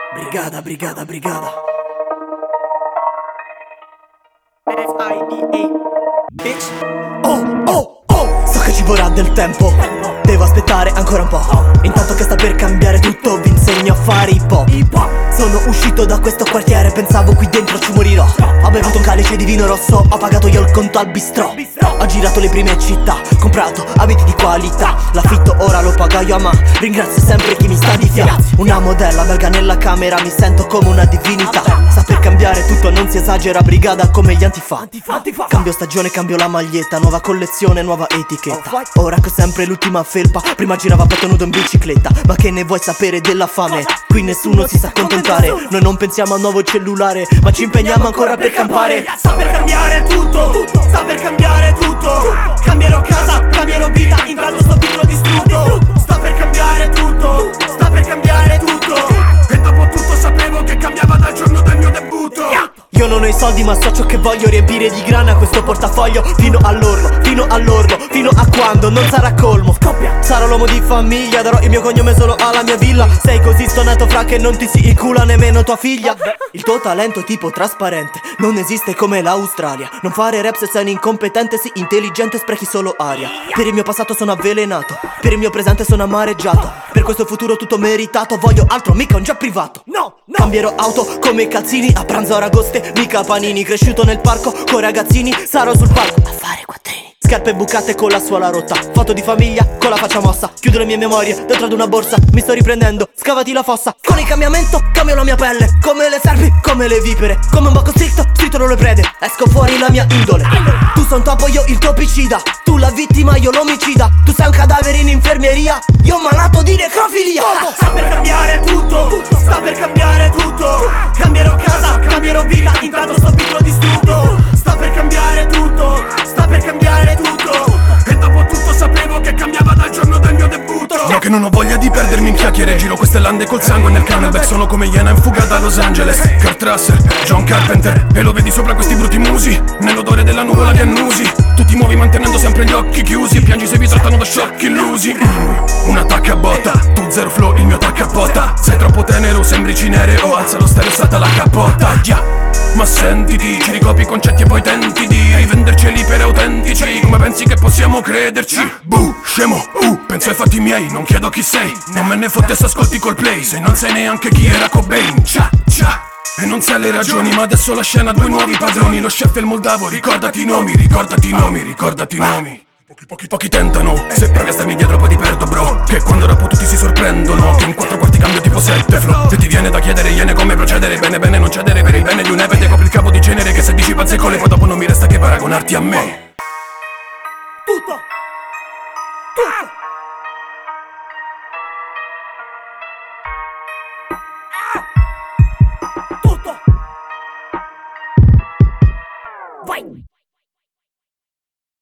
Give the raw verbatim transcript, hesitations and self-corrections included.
Brigada, brigada, brigada. F I D A Bitch. Oh, oh, oh. So che ci vorrà del tempo, devo aspettare ancora un po'. Intanto che sta per cambiare tutto, vi insegno a fare hip hop. Sono uscito da questo quartiere, pensavo qui dentro ci morirò. Ho bevuto un calice di vino rosso, ho pagato io il conto al bistrò. Ho girato le prime città, comprato abiti di qualità. L'affitto ora lo pago io, ma ringrazio sempre chi mi sta di fianco. Una modella belga nella camera, mi sento come una divinità. Sta per cambiare tutto, non si esagera, brigada come gli antifa. Cambio stagione, cambio la maglietta, nuova collezione, nuova etichetta. Ora che ho sempre l'ultima felpa, prima girava a petto nudo in bicicletta. Ma che ne vuoi sapere della fame? Qui nessuno si sa accontentare. Noi non pensiamo a un nuovo cellulare, ma ci impegniamo ancora per campare. Sta per cambiare tutto, sta per cambiare tutto. Cambierò casa, cambierò vita, intanto sto titolo distrutto. Sta per cambiare tutto, sta per cambiare tutto. E dopo tutto sapevo che cambiava dal giorno del mio debutto. Io non ho i soldi ma so ciò che voglio, riempire di grana questo portafoglio. Fino all'orlo, fino all'orlo, fino a quando non sarà colmo. Sarò l'uomo di famiglia, darò il mio cognome solo alla mia villa. Sei così stonato fra che non ti si incula nemmeno tua figlia. Il tuo talento tipo trasparente non esiste come l'Australia. Non fare rap se sei un incompetente, sì intelligente, sprechi solo aria. Per il mio passato sono avvelenato, per il mio presente sono amareggiato. Per questo futuro tutto meritato, voglio altro, mica un jet privato. No, no. Cambierò auto come calzini, a pranzo a ragoste, mica panini. Cresciuto nel parco con ragazzini, sarò sul palco a fare quattrini. Scarpe bucate con la suola rotta, foto di famiglia con la faccia mossa. Chiudo le mie memorie dentro ad una borsa, mi sto riprendendo, scavati la fossa. Con il cambiamento cambio la mia pelle, come le serpi, come le vipere. Come un bocco stritto, stritolo le prede, esco fuori la mia indole. Tu sei un topo, io il topicida, tu la vittima, io l'omicida. Tu sei un cadavere in infermeria, io malato di necrofilia. Sta per cambiare tutto, sta per cambiare tutto. Cambierò casa, cambierò vita, intanto sto piccolo distrutto. Sta per cambiare tutto, sta per cambiare tutto. E dopo tutto sapevo che cambiava dal giorno del mio debutto. No che non ho voglia di perdermi in chiacchiere, giro queste lande col sangue nel camelback. Sono come iena in fuga da Los Angeles, Kurt Russell, John Carpenter. E lo vedi sopra questi brutti musi, nell'odore della nuvola di annusi. Tu ti muovi mantenendo sempre gli occhi chiusi, piangi se vi trattano da sciocchi illusi. mm, Un attacco a botta, tu zero flow, il mio attacco a botta. Sei troppo tenero, sembri cinereo, alza lo stereo, salta la capotta. yeah. Ma sentiti, ci ricopi i concetti e poi tenti di venderceli per autentici. Come pensi che possiamo crederci? Buh, scemo, uh, penso ai fatti miei, non chiedo chi sei. Non me ne fotte se ascolti col play, se non sai neanche chi era Cobain. Cia, cia. E non sai le ragioni, ma adesso la scena, due nuovi padroni. Lo chef e il moldavo, ricordati i nomi, ricordati i nomi, ricordati i nomi. Pochi, pochi, pochi tentano, se provi a starmi dietro poi ti perdo bro. Che quando rapo tutti si sorprendono, che in quattro quarti cambio tipo sette flow. Se ti viene da chiedere iene come procedere, bene bene non cedere per il bene di un epete. Copri il capo di genere che se dici pazze con le poi dopo non mi resta che paragonarti a me. Tutto, tutto.